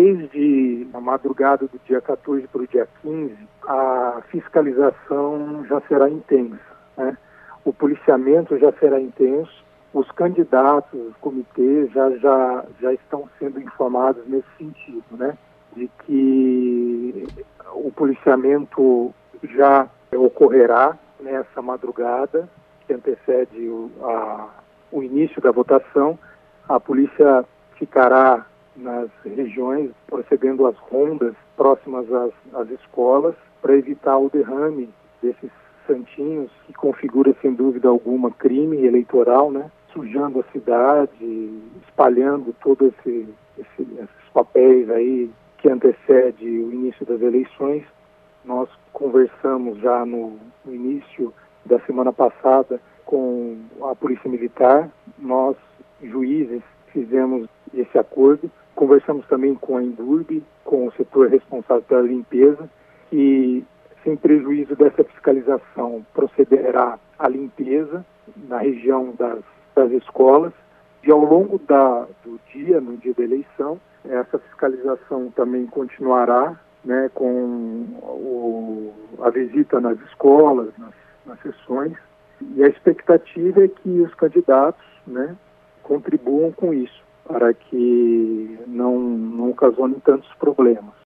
desde a madrugada do dia 14 para o dia 15, a fiscalização já será intensa, né? O policiamento já será intenso, os candidatos, os comitês já estão sendo informados nesse sentido, né? De que o policiamento já ocorrerá nessa madrugada que antecede o início da votação. A polícia ficará nas regiões, procedendo às rondas próximas às escolas, para evitar o derrame desses santinhos, que configura, sem dúvida alguma, crime eleitoral, né? Sujando a cidade, espalhando todos esses papéis aí que antecede o início das eleições. Nós conversamos já no início da semana passada com a Polícia Militar, nós, juízes, fizemos esse acordo, conversamos também com a Endurbe, com o setor responsável pela limpeza, e sem prejuízo dessa fiscalização procederá à limpeza na região das escolas, e ao longo do dia, no dia da eleição, essa fiscalização também continuará, né, com a visita nas escolas, nas sessões, e a expectativa é que os candidatos, né, contribuam com isso, para que não ocasionem tantos problemas.